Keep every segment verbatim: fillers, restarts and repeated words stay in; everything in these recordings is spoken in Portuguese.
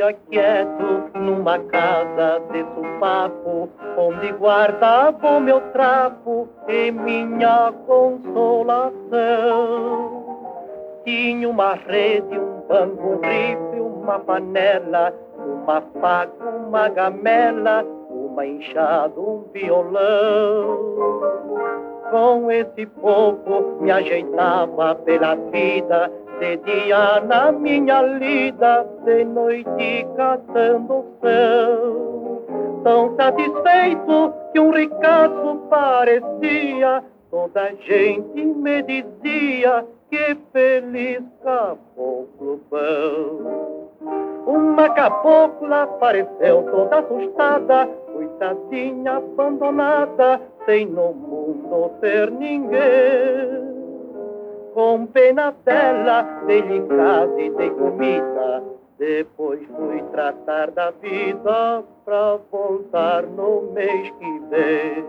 dia quieto numa casa de sopapo, onde guardava o meu trapo e minha consolação. Tinha uma rede, um banco, um rifle, uma panela, uma faca, uma gamela, uma enxada, um violão. Com esse pouco me ajeitava pela vida, de dia na minha lida, de noite catando o céu. Tão satisfeito que um ricaço parecia, toda a gente me dizia que feliz caboclo bom. Uma cabocla apareceu toda assustada, coitadinha abandonada, sem no mundo ter ninguém. Com pena dela, dei-lhe casa e dei comida, depois fui tratar da vida pra voltar no mês que vem.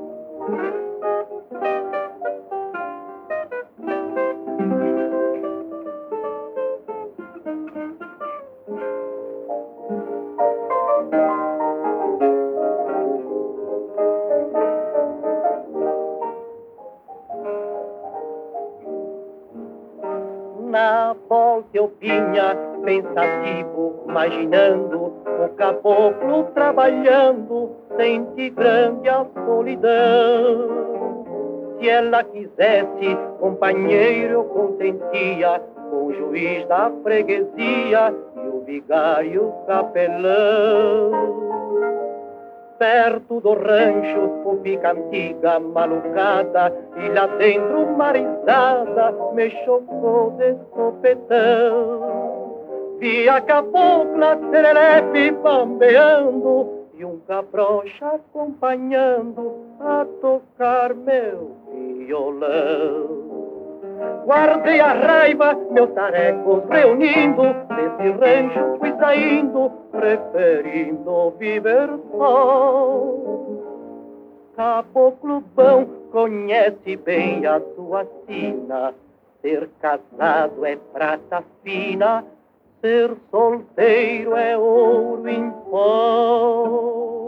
Na volta eu vinha pensativo, imaginando o caboclo trabalhando, senti grande a solidão. Se ela quisesse companheiro eu consentia, com o juiz da freguesia e o vigário capelão. Perto do rancho fica antiga malucada, e lá dentro uma risada me chocou de sopetão. Vi a cabocla serelepe bambeando e um cabrocha acompanhando a tocar meu violão. Guardei a raiva, meus tarecos reunindo, desse rancho fui saindo, preferindo viver só. Caboclo bom, conhece bem a sua sina, ser casado é prata fina, ser solteiro é ouro em pó.